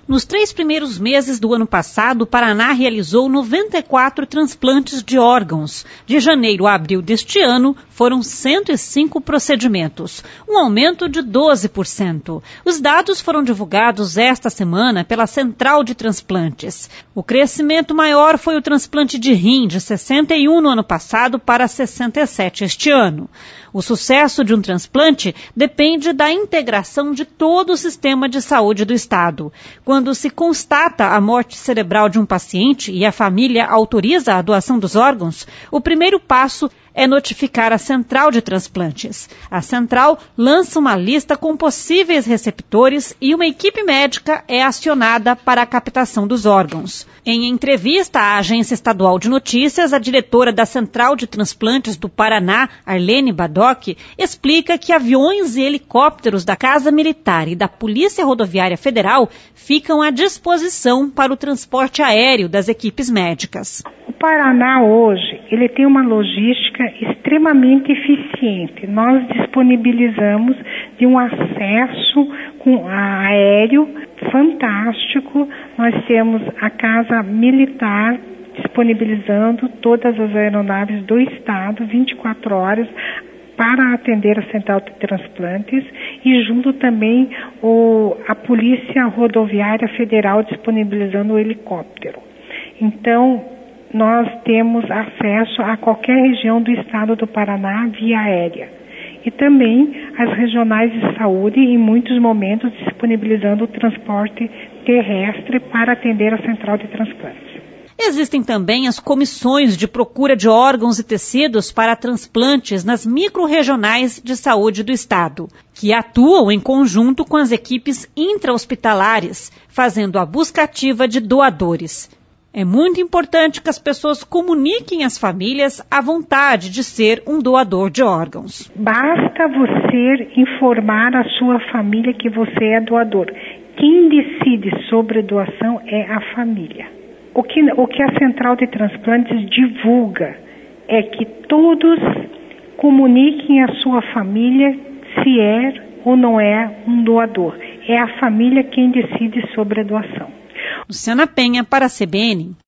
Nos 3 primeiros meses do ano passado, o Paraná realizou 94 transplantes de órgãos. De janeiro a abril deste ano, foram 105 procedimentos, um aumento de 12%. Os dados foram divulgados esta semana pela Central de Transplantes. O crescimento maior foi o transplante de rim, de 61 no ano passado para 67 este ano. O sucesso de um transplante depende da integração de todo o sistema de saúde do Estado. Quando se constata a morte cerebral de um paciente e a família autoriza a doação dos órgãos, o primeiro passo é notificar a Central de Transplantes. A Central lança uma lista com possíveis receptores e uma equipe médica é acionada para a captação dos órgãos. Em entrevista à Agência Estadual de Notícias, a diretora da Central de Transplantes do Paraná, Arlene Badoc, explica que aviões e helicópteros da Casa Militar e da Polícia Rodoviária Federal ficam à disposição para o transporte aéreo das equipes médicas. O Paraná hoje, ele tem uma logística extremamente eficiente. Nós disponibilizamos de um acesso aéreo fantástico. Nós temos a Casa Militar disponibilizando todas as aeronaves do Estado, 24 horas, para atender a Central de Transplantes, e junto também a Polícia Rodoviária Federal disponibilizando o helicóptero. Então, nós temos acesso a qualquer região do estado do Paraná via aérea. E também as regionais de saúde, em muitos momentos, disponibilizando o transporte terrestre para atender a Central de Transplantes. Existem também as comissões de procura de órgãos e tecidos para transplantes nas microrregionais de saúde do Estado, que atuam em conjunto com as equipes intra-hospitalares, fazendo a busca ativa de doadores. É muito importante que as pessoas comuniquem às famílias a vontade de ser um doador de órgãos. Basta você informar a sua família que você é doador. Quem decide sobre a doação é a família. O que a Central de Transplantes divulga é que todos comuniquem à sua família se é ou não é um doador. É a família quem decide sobre a doação. Luciana Penha para a CBN.